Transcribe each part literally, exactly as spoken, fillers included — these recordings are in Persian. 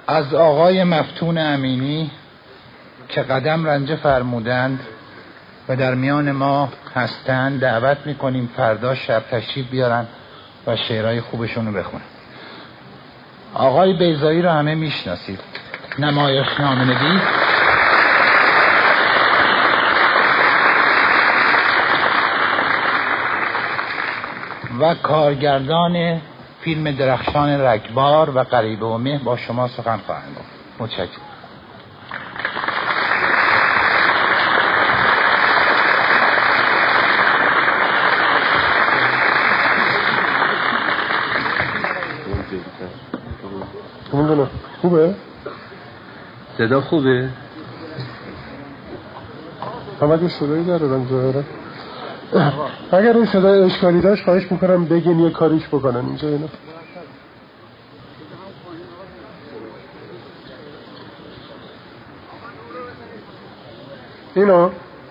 از آقای مفتون امینی که قدم رنجه فرمودند و در میان ما هستند دعوت میکنیم فردا شب تشریف بیارن و شعرهای خوبشون رو بخونن. آقای بیضایی رو همه میشناسید، نمایشنامه نویس و کارگردان فیلم درخشان رگبار و غریبه و مه با شما سخن خواهند گفت. متشکرم. خوبه؟ صدا خوبه؟ همه یه صدایی داره رنجاره. اگر این صدای اشکالی داشت خواهش میکنم بگین یه کاریش بکنن اینجا. اینا اینا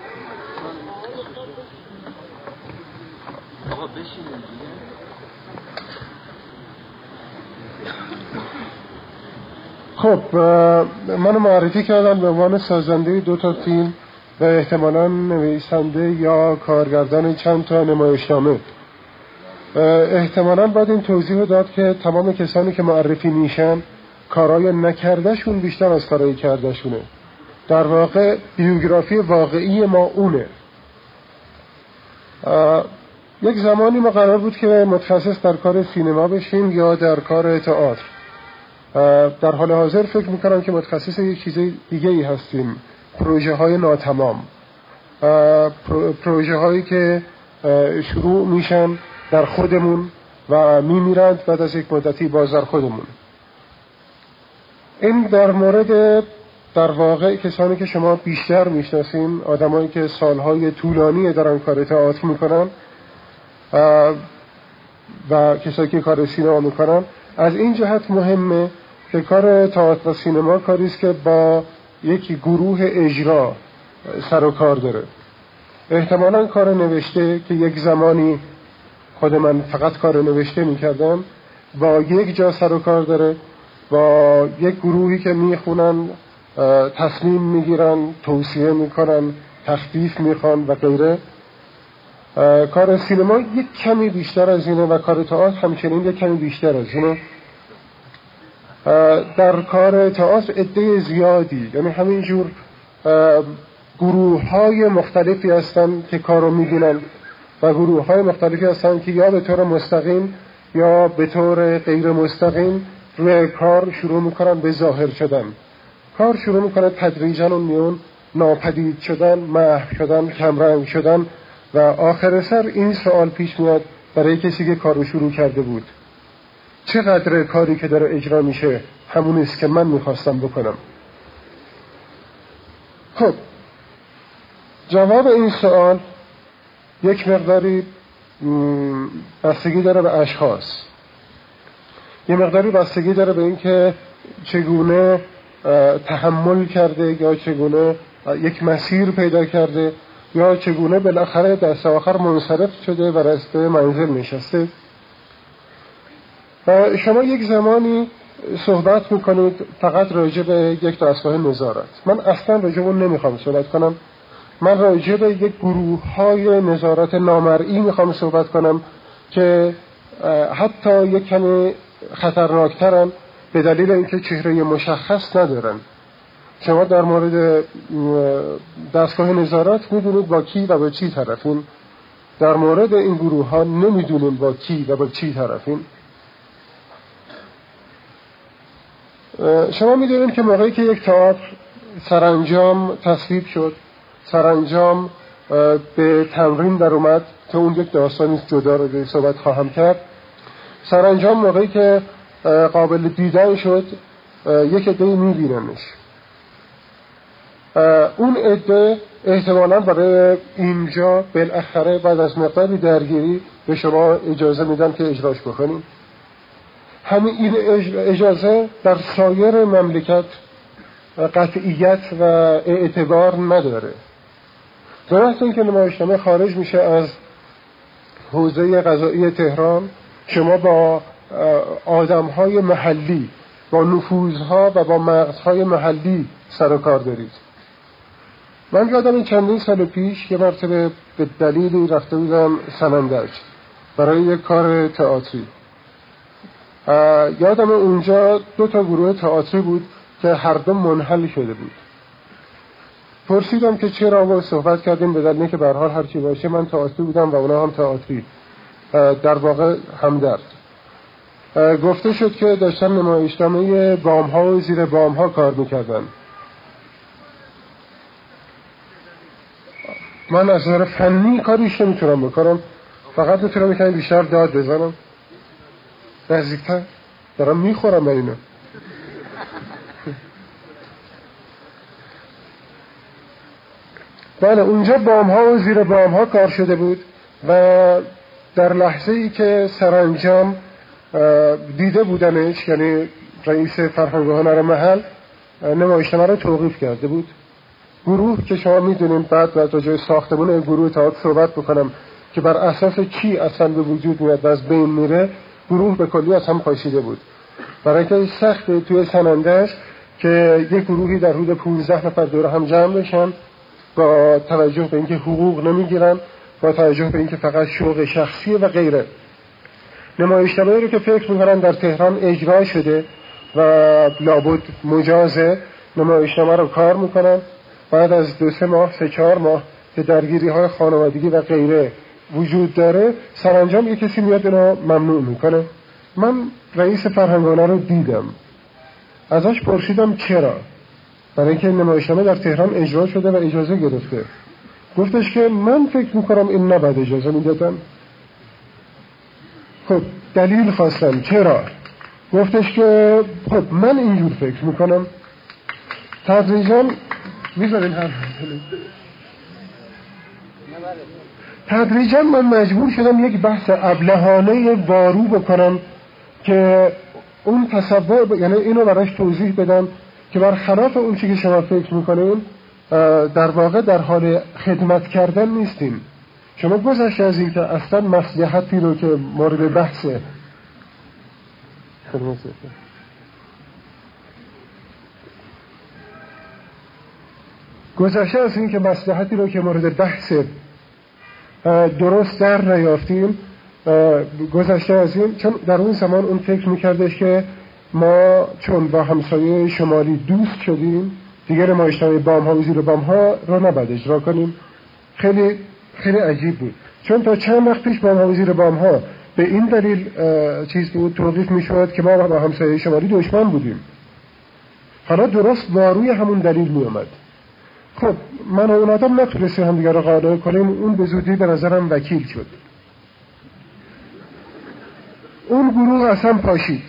خب منو معرفی کردن به عنوان سازنده دو تا فیلم و احتمالاً نویسنده یا کارگردان چند تا نمایشنامه. احتمالاً باید این توضیح داد که تمام کسانی که معرفی میشن کارهای نکردهشون بیشتر از کارهای کردهشونه. در واقع بیوگرافی واقعی ما اونه. یک زمانی ما قرار بود که متخصص در کار سینما بشیم یا در کار تئاتر. در حال حاضر فکر میکنم که متخصص یک چیز دیگه ای هستیم، پروژه های ناتمام، پروژه هایی که شروع میشن در خودمون و میمیرند بعد از یک مدتی باز در خودمون. این در مورد در واقع کسانی که شما بیشتر میشناسین، آدمایی که سالهای طولانی دارن کار تئاتر میکنن و کسایی که کار سینما میکنن. از این جهت مهمه که کار تئاتر و سینما کاری است که با یک گروه اجرا سر و کار داره. احتمالاً کار نوشته که یک زمانی خود من فقط کار نوشته میکردم با یک جا سر و کار داره، با یک گروهی که میخونن، تصمیم میگیرن، توصیه میکنن، تخفیف میخوان و غیره. کار سینما یک کمی بیشتر از اینه و کار تئاتر همچنین یک کمی بیشتر از اینه. در کار تئاتر عده زیادی، یعنی همینجور گروه های مختلفی هستن که کارو میبینن و گروه های مختلفی هستن که یا به طور مستقیم یا به طور غیر مستقیم روی کار شروع میکنن به ظاهر شدن. کار شروع میکنه تدریجاً اون میون ناپدید شدن، محو شدن، کمرنگ شدن و آخر سر این سوال پیش میاد برای کسی که کارو شروع کرده بود: چقدر کاری که داره اجرا میشه همون است که من میخواستم بکنم؟ خب جواب این سوال یک مقداری بستگی داره به اشخاص، یه مقداری بستگی داره به این که چگونه تحمل کرده یا چگونه یک مسیر پیدا کرده یا چگونه بالاخره دست آخر منصرف شده و رسته منزل نشسته. و شما یک زمانی صحبت میکنید فقط راجع به یک دستگاه نظارت. من اصلا راجع به اون نمیخوام صحبت کنم. من راجع به یک گروه های نظارت نامرئی میخوام صحبت کنم که حتی یک کمی خطرناکترن به دلیل اینکه چهره مشخص ندارن. شما در مورد دستگاه نظارت میدونید با کی و با چی طرفین، در مورد این گروه ها نمیدونیم با کی و با چی طرفین. شما میدونید که موقعی که یک تئاتر سرانجام تصویب شد، سرانجام به تمرین در اومد که اون یک داستانی جدا رو به صحبت خواهم کرد، سرانجام موقعی که قابل دیدن شد یک عده میبیننش. اون عده احتمالاً برای اینجا بالاخره بعد از مقداری درگیری به شما اجازه میدن که اجراش بکنید. همین این اجازه در سایر مملکت قطعیت و اعتبار نداره. درست این که نمایشنامه خارج میشه از حوزه قضایی تهران، شما با آدم‌های محلی با نفوذها و با مغزهای محلی سر و کار دارید. من یادم این چندین سال پیش یه مرتبه به دلیلی رفته بودم سنندج برای یک کار تئاتری. یادم اونجا دو تا گروه تئاتری بود که هر دو منحل شده بود. پرسیدم که چرا، و صحبت کردیم به دلیلی که به هر حال هر چی باشه من تئاتری بودم و اونا هم تئاتری، در واقع همدرد. گفته شد که داشتن نمایشنامه بام‌ها و زیر بام‌ها کار میکردن. من از نظر فنی کاریش نمیتونم بکنم، فقط میتونم میکنم بیشتر داد بزنم. نزدیکتر دارم میخورم به اینو. بله، اونجا بام‌ها و زیر بام‌ها کار شده بود و در لحظه ای که سرانجام دیده بودنش، یعنی رئیس فرهنگ و هنر محل نمایشنامه رو توقیف کرده بود. گروه که شما میدونین، بعد راجع به ساختمان گروه تئاتر صحبت بکنم که بر اساس چی اصلا به وجود میاد و از بین میره، گروه به کلی از هم پاشیده بود. برای اینکه سخته توی سنندج که یک گروهی در حدود پانزده نفر دور هم جمع بشن با توجه به اینکه حقوق نمیگیرن، با توجه به اینکه فقط شوق شخصیه و غیره. نمایشنامه‌ای رو که فکر می‌کنن در تهران اجرا شده و لابد مجازه، نمایشنامه رو کار میکنن. بعد از دو سه ماه سه چهار ماه که درگیری‌های خانوادگی و غیره وجود داره، سرانجام یک کسی میاد اینو ممنوع میکنه. من رئیس فرهنگ و هنر رو دیدم، ازش پرسیدم چرا، برای اینکه نمایشنامه در تهران اجرا شده و اجازه گرفته. گفتش که من فکر میکنم این نباید اجازه میدادن. خب دلیل خواستم چرا، گفتش که خب من اینجور فکر میکنم. تدریجاً میذارین هر تدریجاً من مجبور شدم یک بحث ابلهانه وارو بکنم که اون تصور، یعنی اینو براش توضیح بدم که برخلاف اون چیزی که شما فکر میکنین در واقع در حال خدمت کردن نیستیم. شما گذشته از این که اصلا مصلحتی رو که مورد بحثه گذشته از این که مصلحتی رو که مورد بحث درست در نیافتیم، گذشته از این، چون در اون زمان اون فکر میکردش که ما چون با همسایه شمالی دوست شدیم دیگر نمایشنامه بام ها و زیر بام ها رو نباید اجرا کنیم. خیلی خیلی عجیب بود، چون تا چند وقت پیش بام ها و زیر بام ها به این دلیل چیز بود توقیف میشود که ما با همسایه شمالی دشمن بودیم. حالا درست واروی همون دلیل میومد. خب من و اون آدم نتونستیم هم دیگر رو قانع کنیم، اون به زودی به نظرم وکیل شد. اون گروه اصلا پاشید.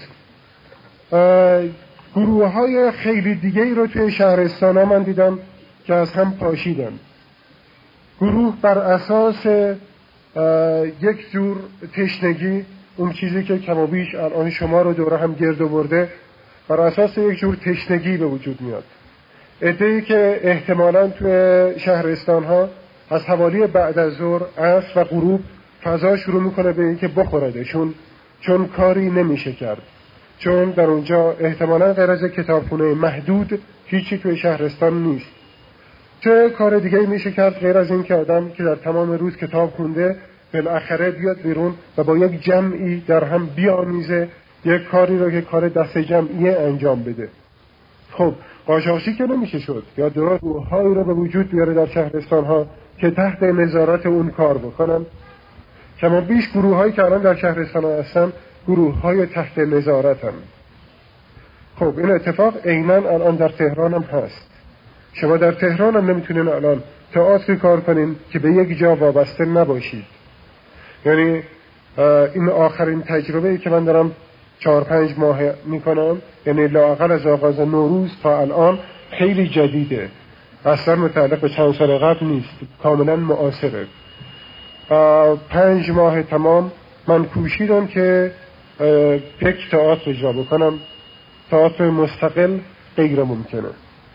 گروه های خیلی دیگه ای رو توی شهرستان ها من دیدم که از هم پاشیدن. گروه بر اساس یک جور تشنگی، اون چیزی که کم و بیش الان شما رو دوره هم گرد آورده، بر اساس یک جور تشنگی به وجود میاد. عده‌ای که احتمالاً توی شهرستان ها از حوالی بعد از ظهر، عصر و غروب فضا شروع میکنه به اینکه بخوردشون، چون کاری نمیشه کرد، چون در اونجا احتمالاً غیر از کتابخونه محدود هیچی توی شهرستان نیست. چه کار دیگه میشه کرد غیر از این که آدم که در تمام روز کتاب خونده بالاخره بیاد بیرون و با یک جمعی در هم بیامیزه یک کاری رو که کار دست جمعی انجام بده. خب قاچاقچی که نمیشه شد، یا درست گروه‌هایی رو به وجود بیاره در شهرستان ها که تحت نظارت اون کار بکنن. کما بیش گروه‌هایی که الان در شهرستان ها هستن گروه‌های تحت نظارتن. خب این اتفاق عیناً الان در تهران هم هست. شما در تهران هم نمیتونین الان تئاتر کار کنین که به یک جا وابسته نباشید. یعنی این آخرین تجربه‌ای که من دارم چهار پنج ماه میکنم، یعنی لااقل از آغاز نوروز تا الان خیلی جدیده، اصلا متعلق به چند سال قبل نیست، کاملا معاصره. پنج ماه تمام من کوشیدم که یک تئاتر اجرا بکنم. تئاتر مستقل غیر ممکنه.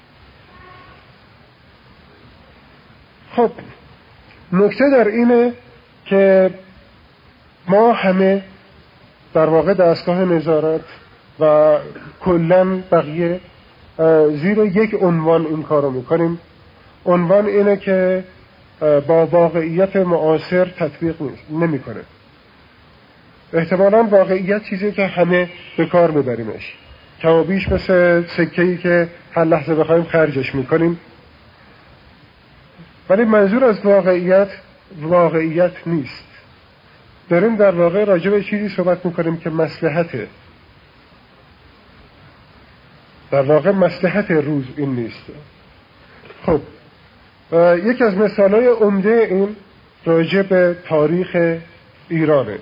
خب نکته در اینه که ما همه در واقع دستگاه نظارت و کلاً بقیه زیر یک عنوان این کارو میکنیم. عنوان اینه که با واقعیت معاصر تطبیق نمیکنه. احتمالاً واقعیت چیزی که همه به کار میبریمش، کم و بیش مثل سکه‌ای که هر لحظه بخوایم خرجش میکنیم. ولی منظور از واقعیت واقعیت نیست. داریم در واقع راجع به چیزی صحبت میکنیم که مصلحته. در واقع مصلحت روز این نیست. خب یکی از مثالهای عمده این راجع به تاریخ ایرانه.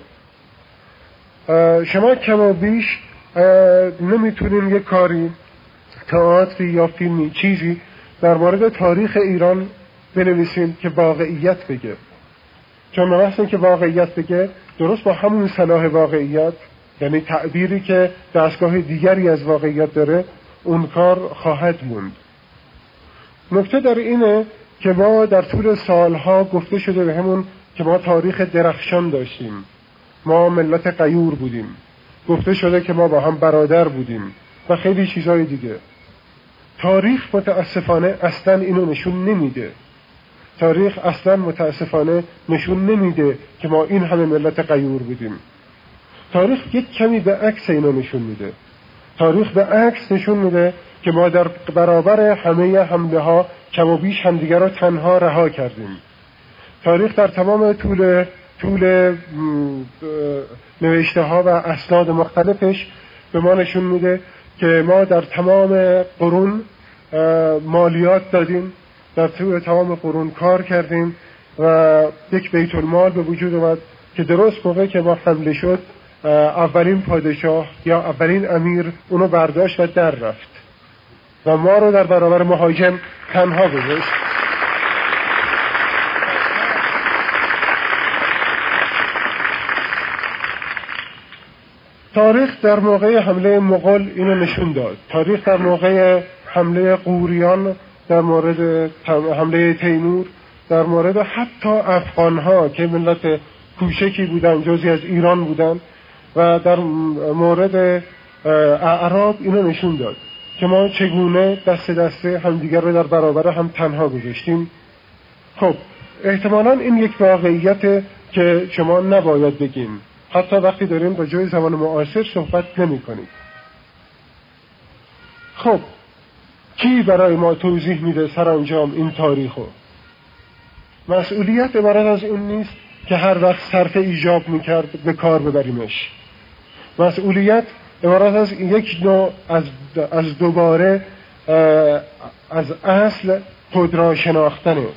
شما کم و بیش نمیتونین یک کاری، تئاتری یا فیلمی، چیزی در مورد تاریخ ایران بنویسین که واقعیت بگه. چون مثلا که واقعیت بگه درست با همون صلاح واقعیت، یعنی تعبیری که دستگاه دیگری از واقعیت داره، اون کار خواهد موند. نکته در اینه که ما در طول سالها گفته شده به همون که ما تاریخ درخشان داشتیم، ما ملت غیور بودیم، گفته شده که ما با هم برادر بودیم و خیلی چیزهای دیگه. تاریخ متاسفانه اصلا اینو نشون نمیده. تاریخ اصلا متاسفانه نشون نمیده که ما این همه ملت غیور بودیم. تاریخ یک کمی به عکس اینو نشون میده. تاریخ به عکس نشون میده که ما در برابر همه حمله ها کم و بیش همدیگر رو تنها رها کردیم. تاریخ در تمام طول طول نوشته ها و اسناد مختلفش به ما نشون میده که ما در تمام قرون مالیات دادیم، در طول تمام قرون کار کردیم و یک بیت المال به وجود اومد که درست موقعی که ما حمله شد اولین پادشاه یا اولین امیر اونو برداشت و در رفت و ما رو در برابر مهاجم تنها گذاشت. تاریخ در موقع حمله مغول اینو نشون داد. تاریخ در موقع حمله غوریان، در مورد حمله تیمور، در مورد حتی افغانها که ملت کوچکی بودن، جزئی از ایران بودن، و در مورد اعراب اینو نشون داد که ما چگونه دست دسته همدیگر رو در برابر هم تنها گذاشتیم. خب احتمالاً این یک واقعیت که شما نباید بگین، حتی وقتی داریم با جای زمان معاصر صحبت نمی کنیم. خب کی برای ما توضیح میده سرانجام این تاریخو؟ مسئولیت عبارت از این نیست که هر وقت صرف ایجاب میکرد به کار ببریمش. مسئولیت عبارت از یک نوع از, از دوباره از اصل خود را شناختنه.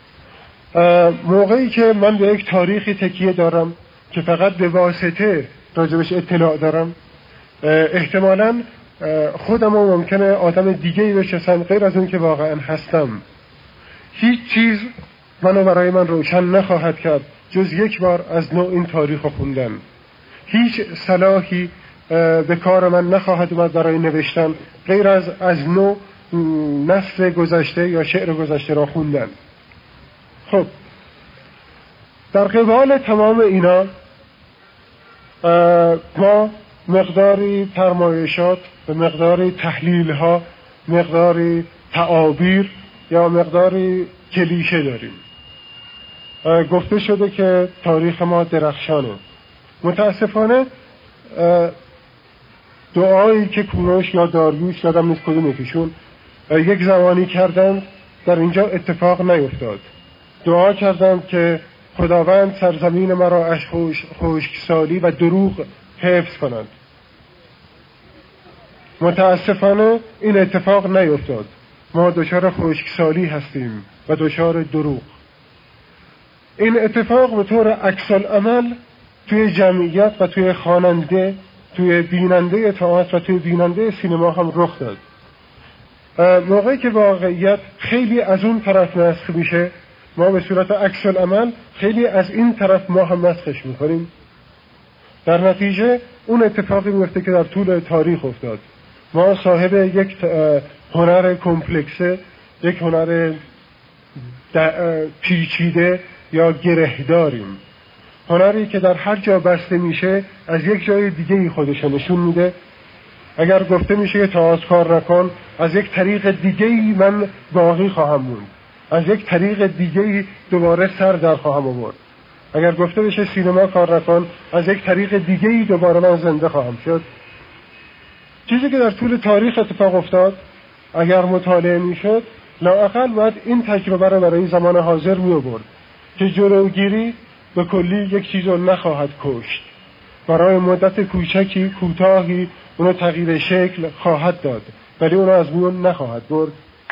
موقعی که من به یک تاریخی تکیه دارم که فقط به واسطه راجبش اطلاع دارم، احتمالاً خودم رو ممکنه آدم دیگه‌ای بشناسم غیر از اون که واقعاً هستم. هیچ چیز منو برای من روشن نخواهد کرد جز یک بار از نوع این تاریخ رو خوندن. هیچ صلاحی به کار من نخواهد اومد برای نوشتن غیر از از نوع نثر گذشته یا شعر گذشته را خوندن. خب در قبال تمام اینا ما مقداری فرمایشات، به مقداری تحلیل ها، مقداری تعابیر یا مقداری کلیشه داریم. گفته شده که تاریخ ما درخشانه. متاسفانه دعایی که کوروش یا داریوش یادم نیست کدوم یکیشون یک زمانی کردند در اینجا اتفاق نیفتاد. دعا کردند که خداوند سرزمین مرا از خشکسالی و دروغ حفظ کنند. متاسفانه این اتفاق نیفتاد. ما دچار خشکسالی هستیم و دچار دروغ. این اتفاق به طور عکس العمل توی جمعیت و توی خواننده، توی بیننده تئاتر و توی بیننده سینما هم رخ داد. موقعی که واقعیت خیلی از اون طرف نسخ میشه، ما به صورت عکس العمل خیلی از این طرف ما هم نسخش میکنیم. در نتیجه اون اتفاقی میفته که در طول تاریخ افتاد. ما صاحب یک هنر کمپلکسه، یک هنر پیچیده یا گره داریم. هنری که در هر جا بسته میشه از یک جای دیگه خودش نشون میده اگر گفته میشه که تئاتر کار نکن، از یک طریق دیگه‌ای من باقی خواهم موند، از یک طریق دیگه‌ای دوباره سر در خواهم آورد. اگر گفته بشه سینما کار نکن، از یک طریق دیگه‌ای دوباره من زنده خواهم شد. چیزی که در طول تاریخ اتفاق افتاد اگر مطالعه میشد، لااقل باید این تجربه رو برای زمان حاضر می آورد که جلوگیری به کلی یک چیز رو نخواهد کشت، برای مدت کوچکی کوتاهی اونو تغییر شکل خواهد داد، ولی اونو از میون نخواهد برد.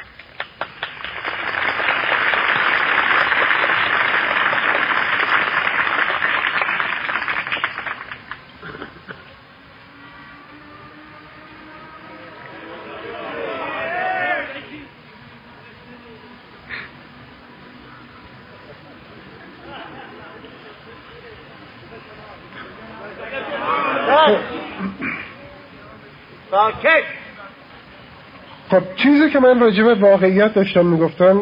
خب چیزی که من راجع به واقعیت داشتم میگفتم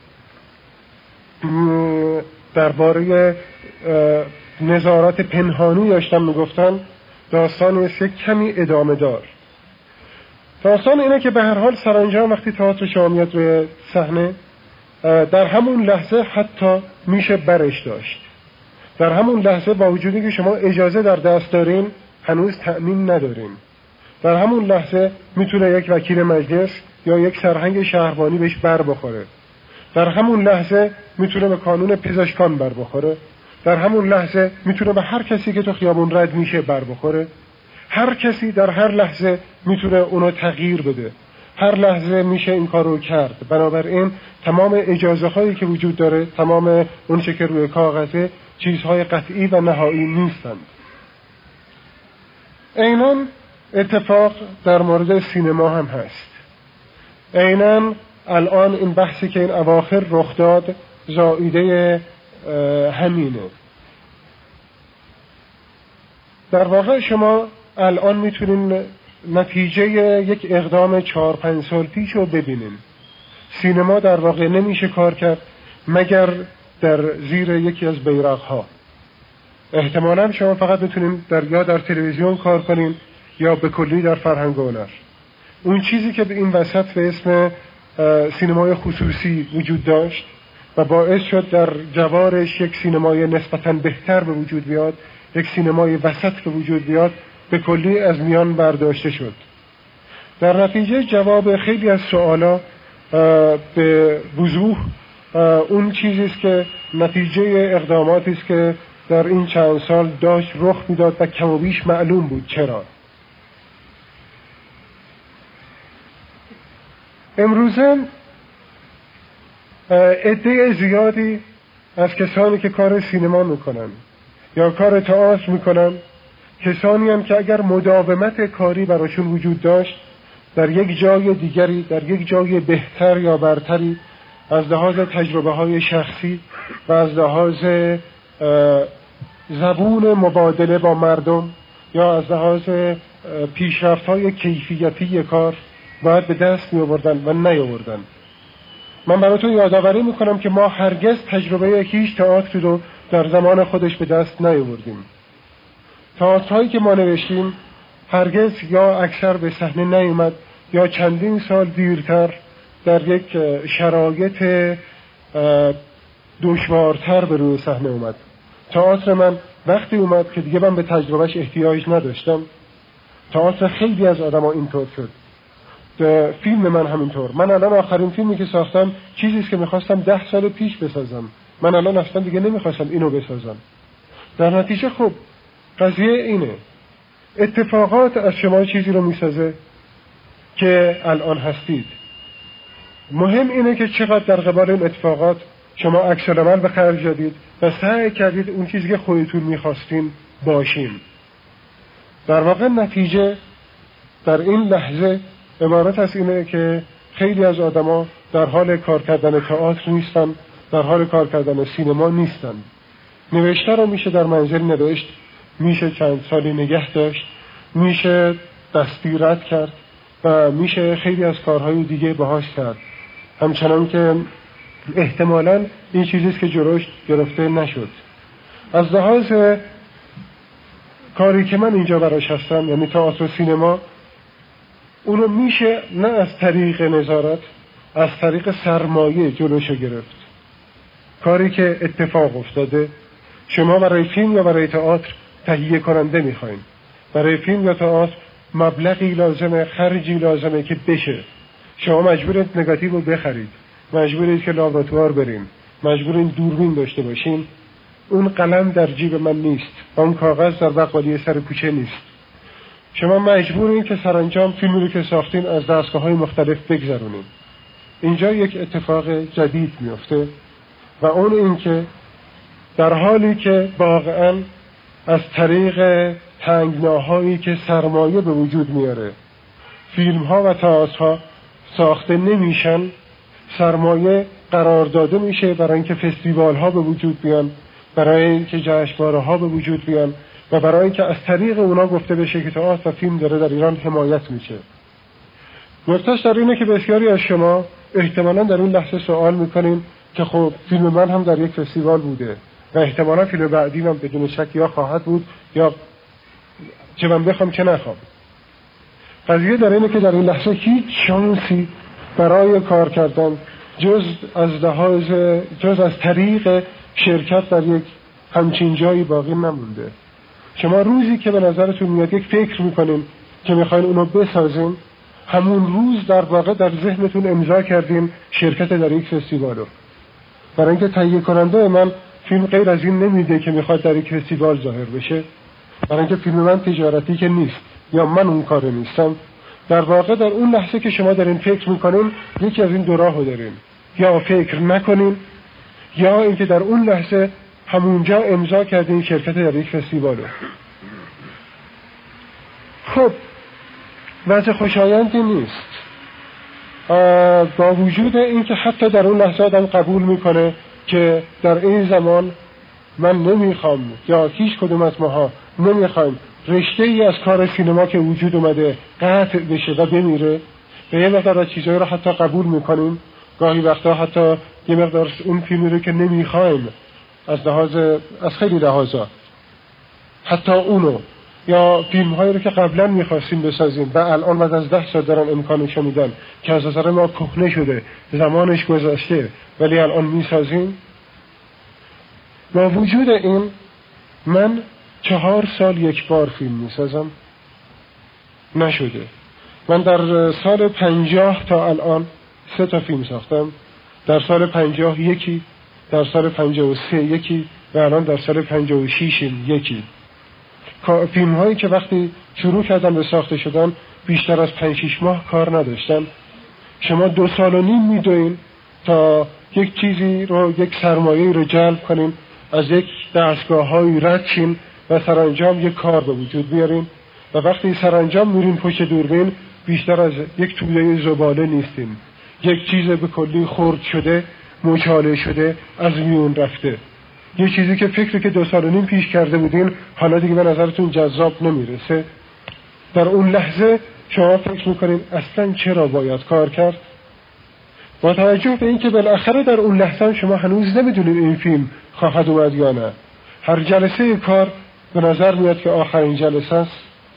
درباره نظارت پنهانی داشتم میگفتم، داستان است یک کمی ادامه دار. داستان اینه که به هر حال سرانجام وقتی تئاتر شما میاد روی صحنه، در همون لحظه حتی میشه برش داشت. در همون لحظه با وجودی که شما اجازه در دست دارین هنوز تأمین ندارین. در همون لحظه میتونه یک وکیل مجلس یا یک سرهنگ شهربانی بهش بر بخوره. در همون لحظه میتونه به قانون پزشکان بر بخوره. در همون لحظه میتونه به هر کسی که تو خیابون رد میشه بر بخوره. هر کسی در هر لحظه میتونه اونو تغییر بده. هر لحظه میشه این کارو کرد. بنابراین تمام اجازه هایی که وجود داره، تمام اون چه که روی کاغذه، چیزهای قطعی و نهایی نیستند. عیناً اتفاق در مورد سینما هم هست. عیناً الان این بحثی که این اواخر رخ داد زائیده همینه. در واقع شما الان میتونین نتیجه یک اقدام چهار پنج سال پیش رو ببینین. سینما در واقع نمیشه کار کرد مگر در زیر یکی از بیرق‌ها. احتمالاً شما فقط میتونین در یا در تلویزیون کار کنین یا به کلی در فرهنگ و هنر. اون چیزی که به این وسط به اسم سینمای خصوصی وجود داشت و باعث شد در جوارش یک سینمای نسبتاً بهتر به وجود بیاد، یک سینمای وسط به وجود بیاد، به کلی از میان برداشته شد. در نتیجه جواب خیلی از سوالا به وضوح اون چیزی است که نتیجه اقداماتی است که در این چند سال داشت رخ میداد و کم و بیش معلوم بود چرا. امروزه عده زیادی از کسانی که کار سینما میکنن یا کار تئاتر میکنن، کسانی هم که اگر مداومت کاری براشون وجود داشت در یک جای دیگری، در یک جای بهتر یا برتری، از لحاظ تجربه های شخصی و از لحاظ زبون مبادله با مردم یا از لحاظ پیشرفت های کیفیتی کار باید به دست می آوردن و نیاوردن. من براتون یادآوری میکنم که ما هرگز تجربه هیچ تئاتری رو در زمان خودش به دست نیاوردیم. تئاترهایی که ما نوشتیم هرگز یا اکثر به صحنه نیومد یا چندین سال دیرتر در یک شرایط دشوارتر به روی صحنه اومد. تئاتر من وقتی اومد که دیگه من به تجربهش احتیاج نداشتم. تئاتر خیلی از آدم‌ها اینطور شد. فیلم من همینطور. من الان آخرین فیلمی که ساختم چیزی است که می‌خواستم ده سال پیش بسازم. من الان اصلا دیگه نمی‌خواستم اینو بسازم. در نتیجه خب قضیه اینه، اتفاقات از شما چیزی رو میسازه که الان هستید. مهم اینه که چقدر در قبال این اتفاقات شما عکس العمل به خرج دادید و سعی کردید اون چیزی که خودتون میخواستین باشین. در واقع نتیجه در این لحظه عبارت از اینه که خیلی از آدما در حال کار کردن تئاتر نیستن، در حال کار کردن سینما نیستن. نوشته رو میشه در منزل نوشت، میشه چند سالی نگه داشت، میشه دستی رد کرد و میشه خیلی از کارهای دیگه باهاش کرد، همچنان که احتمالاً این چیزیست که جلوش گرفته نشد. از لحاظ کاری که من اینجا براش هستم، یعنی تئاتر و سینما، اونو میشه نه از طریق نظارت، از طریق سرمایه جلوشو گرفت. کاری که اتفاق افتاده، شما برای فیلم یا برای تئاتر تهیه کننده میخواین، برای فیلم یا تئاتر مبلغی لازمه، خرجی لازمه که بشه. شما مجبورید نگاتیو رو بخرید، مجبورید که لابراتوار برین، مجبورین دوربین داشته باشین. اون قلم در جیب من نیست، اون کاغذ در بقالی سر کوچه نیست. شما مجبورین که سرانجام فیلمی رو که ساختین از دستگاه‌های مختلف بگذرونین. اینجا یک اتفاق جدید میفته و اون این که در حالی که واقعاً از طریق تنگناهایی که سرمایه به وجود میاره فیلم‌ها و تئاترها ساخته نمیشن، سرمایه قرار داده میشه برای اینکه فستیوال‌ها به وجود بیان، برای اینکه جشنواره‌ها به وجود بیان و برای اینکه از طریق اونا گفته بشه که تئاتر و فیلم داره در ایران حمایت میشه. نکتهش در اینه که بسیاری از شما احتمالاً در این لحظه سوال میکنین که خب فیلم من هم در یک فستیوال بوده و احتمالاً فیلم بعدی هم بدون شک یا خواهد بود یا چه من بخوام چه نخوام. قضیه در اینه که در این لحظه هیچ شانسی برای کار کردن جز از لحاظ جز از طریق شرکت در یک همچین جایی باقی نمونده. شما روزی که به نظرتون میاد یک فکر میکنین که میخواین اونو بسازین، همون روز در واقع در ذهنتون امضا کردین شرکت در یک فستیوالو. برای اینکه تهیه کننده من فیلم غیر از این نمیده که میخواد در یک فستیوال ظاهر بشه، برای اینکه فیلم من تجارتی که نیست یا من اون کار نیستم. در واقع در اون لحظه که شما در این فکر میکنین یکی از این دو راهو دارین، یا فکر نکنین یا اینکه در اون لحظه همونجا امضا کردین شرکت در یک فستیوالو. خب وضع خوشایندی نیست، با وجود اینکه حتی در اون لحظه آدم قبول میکنه که در این زمان من نمیخوام یا هیچ کدوم از ماها نمیخوایم رشته ای از کار سینما که وجود اومده قطع بشه و بمیره، و یه مقدار از چیزایی رو حتی قبول میکنیم. گاهی وقتا حتی یه مقدار اون فیلمی رو که نمیخوایم از لحاظ از خیلی لحاظا حتی اونو یا فیلم هایی رو که قبلا میخواستیم بسازیم و الان بعد از ده سال دارن امکانشو میدن که از نظر ما کهنه شده، زمانش گذشته، ولی الان میسازیم. با وجود این من چهار سال یک بار فیلم میسازم، نشده. من در سال پنجاه تا الان سه تا فیلم ساختم، در سال پنجاه یکی، در سال پنجاه و سه یکی و الان در سال پنجاه و شش یکی. فیلم هایی که وقتی شروع کردن به ساخته شدن بیشتر از پنج شش ماه کار نداشتن. شما دو سال و نیم میدوین تا یک چیزی رو، یک سرمایه رو جلب کنین، از یک دستگاه های رد شین و سرانجام یک کار به وجود بیارین و وقتی سرانجام میرین پشت دوربین بیشتر از یک توده زباله نیستین، یک چیز به کلی خرد شده، مچاله شده، از میون رفته. یه چیزی که فکری که دو سال و نیم پیش کرده بودین حالا دیگه به نظرتون جذاب نمیرسه. در اون لحظه شما فکر میکنین اصلا چرا باید کار کرد؟ با توجه به اینکه بالاخره در اون لحظه شما هنوز نمیدونین این فیلم خواهد اومد یا نه. هر جلسه کار به نظر میاد که آخرین جلسه است،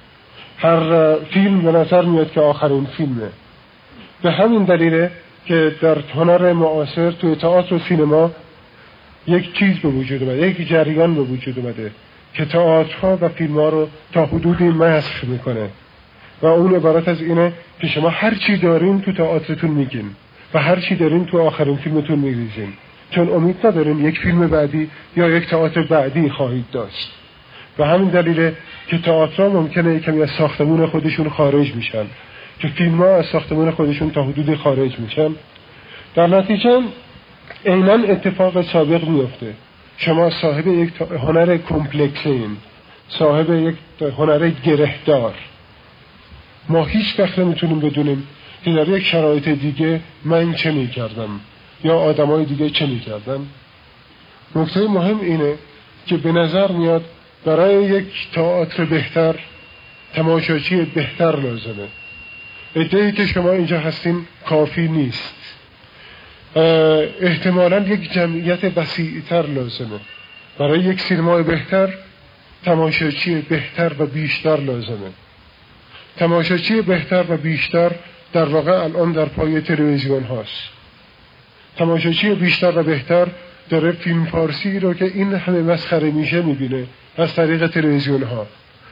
هر فیلم به نظر میاد که آخرین فیلمه. به همین دلیله که در هنر معاصر توی تئاتر و سینما یک چیز به وجود اومده، یک جریان به وجود اومده که تئاترها و فیلم‌ها رو تا حدودی مسخ میکنه و اون عبارت از اینه که شما هر چی دارین تو تئاترتون میگین و هر چی دارین تو آخرین فیلمتون میریزین، چون امید ندارین یک فیلم بعدی یا یک تئاتر بعدی خواهید داشت. و همین دلیله که تئاترها ممکنه کمی از ساختمون خودشون خارج میشن، که فیلم‌ها از ساختمون خودشون تا حدودی خارج میشن. در نتیجه عیناً اتفاق سابق میفته. شما صاحب یک هنر کمپلکسین، صاحب یک هنر گرهدار. ما هیچ وقت نمیتونیم بدونیم که در یک شرایط دیگه من چه میکردم یا آدمای دیگه چه میکردن. نکته مهم اینه که به نظر میاد برای یک تئاتر بهتر تماشاچی بهتر لازمه. ادعایی که شما اینجا هستین کافی نیست. احتمالاً یک جمعیت وسیع‌تر لازمه. برای یک سینما بهتر تماشاچی بهتر و بیشتر لازمه. تماشاچی بهتر و بیشتر در واقع الان در پای تلویزیون هاست. تماشاچی بیشتر و بهتر داره فیلم فارسی رو که این همه مسخره میشه میبینه از طریق تلویزیون ها.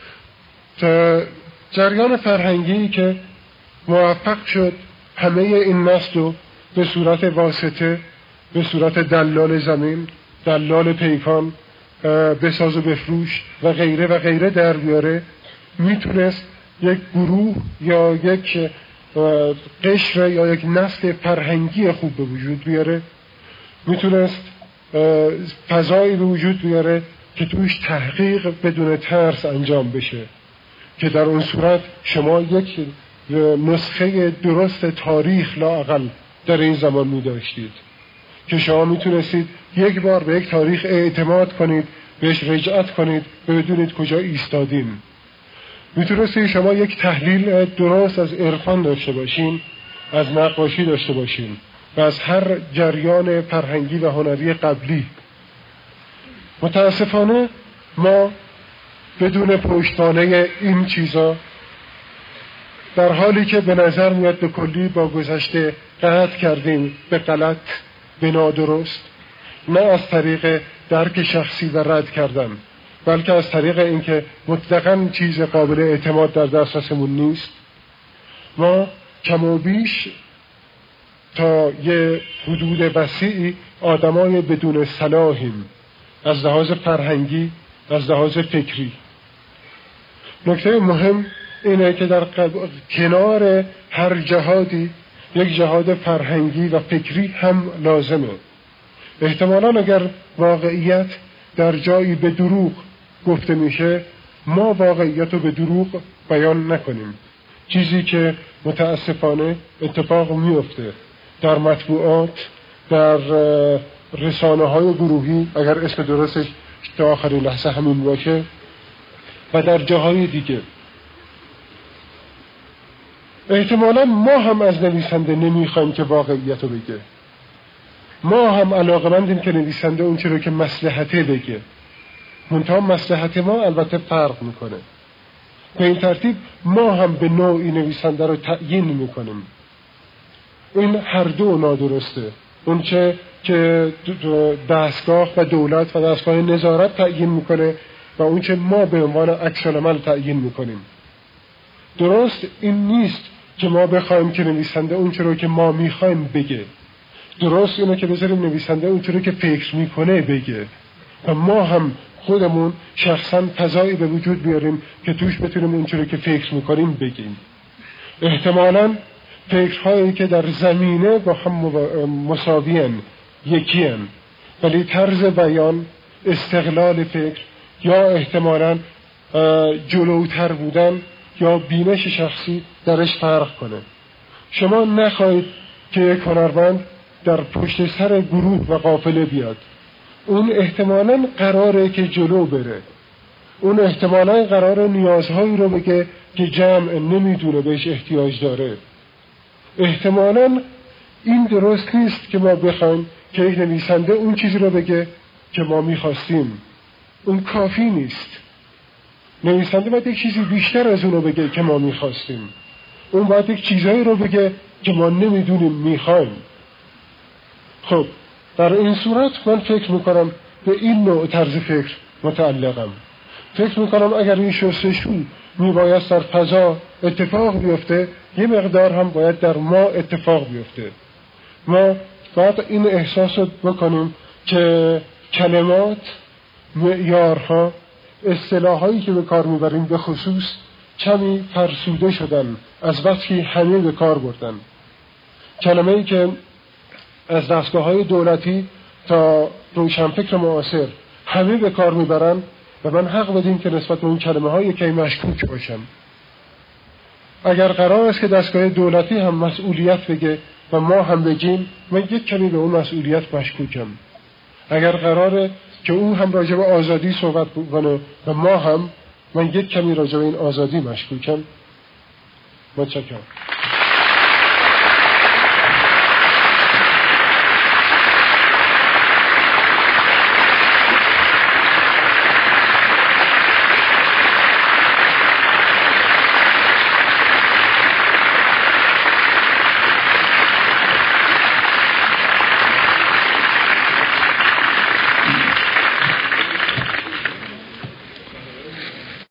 تا جریان فرهنگی که موفق شد همه این نسل رو به صورت واسطه، به صورت دلال زمین، دلال پیکان، بساز و بفروش و غیره و غیره در بیاره، میتونست یک گروه یا یک قشر یا یک نسل فرهنگی خوب به وجود بیاره، میتونست فضایی به وجود بیاره که توش تحقیق بدون ترس انجام بشه، که در اون صورت شما یک نسخه درست تاریخ لااقل در این زمان می داشتید که شما میتونستید یک بار به یک تاریخ اعتماد کنید، بهش رجعت کنید و بدونید کجا ایستادیم. میتونستید شما یک تحلیل درست از عرفان داشته باشین، از نقاشی داشته باشین و از هر جریان فرهنگی و هنری قبلی. متاسفانه ما بدون پشتوانه این چیزا، در حالی که به نظر میاد به کلی با گذشته قطع کردیم به غلط، به نادرست، نه از طریق درک شخصی و رد کردن، بلکه از طریق اینکه مطلقاً چیز قابل اعتماد در دسترسمون نیست، ما کم و بیش تا یه حدود وسیعی آدمای بدون صلاحیم از لحاظ فرهنگی، از لحاظ فکری. نکته مهم اینه که در کنار هر جهادی یک جهاد فرهنگی و فکری هم لازمه. احتمالاً اگر واقعیت در جایی به دروغ گفته میشه، ما واقعیت رو به دروغ بیان نکنیم، چیزی که متاسفانه اتفاق میفته در مطبوعات، در رسانه های گروهی اگر اسم درستش تا آخرین لحظه همین باشه، و در جاهای دیگه. احتمالا ما هم از نویسنده نمیخوایم که واقعیت رو بگه، ما هم علاقمندیم که نویسنده اون چی رو که مصلحته بگه، منتها مصلحت ما البته فرق میکنه. به این ترتیب ما هم به نوعی نویسنده رو تعیین میکنیم. این هر دو نادرسته. اون چه که دستگاه و دولت و دستگاه نظارت تعیین میکنه و اون چه ما به عنوان عکس العمل تعیین میکنیم. درست این نیست که ما بخوایم که نویسنده اون چه رو که ما میخوایم بگه. درست اینه که بذاریم نویسنده اون چه رو که فکر میکنه بگه و ما هم خودمون شخصا فضایی به وجود بیاریم که توش بتونیم اون چه رو که فکر میکنیم بگیم. احتمالاً فکرهایی که در زمینه با هم مساویان، یکیان، ولی طرز بیان، استقلال فکر یا احتمالاً جلوتر بودن یا بینش شخصی درش فرق کنه. شما نخواهید که یک هنرمند در پشت سر گروه و قافله بیاد. اون احتمالاً قراره که جلو بره. اون احتمالاً قراره نیازهایی رو بگه که جمع نمیدونه بهش احتیاج داره. احتمالاً این درست نیست که ما بخوایم که یک نویسنده اون چیزی رو بگه که ما میخواستیم. اون کافی نیست. نویسنده باید یک چیزی بیشتر از اون رو بگه که ما میخواستیم. اون باید یک چیزایی رو بگه که ما نمیدونیم میخوایم. خب در این صورت من فکر میکنم به این نوع طرز فکر متعلقم. فکر میکنم اگر این شستشو میباید در فضا اتفاق بیفته، یه مقدار هم باید در ما اتفاق بیفته. ما باید این احساس رو بکنیم که کلمات، معیارها، اصطلاحایی که به کار میبریم به خصوص کمی فرسوده شدن از وقتی همه به کار بردن. کلمه‌ای که از دستگاه‌های دولتی تا روشنفکر معاصر همه به کار میبرن و من حق بدیم که نسبت به این کلمه‌های که مشکوک باشم. اگر قرار است که دستگاه دولتی هم مسئولیت بگه و ما هم بگیم، من یک کمی به اون مسئولیت مشکوکم. اگر قراره که اون هم راجع به آزادی صحبت کنه و ما هم، من یک کمی راجع به این آزادی مشکوکم. متشکرم.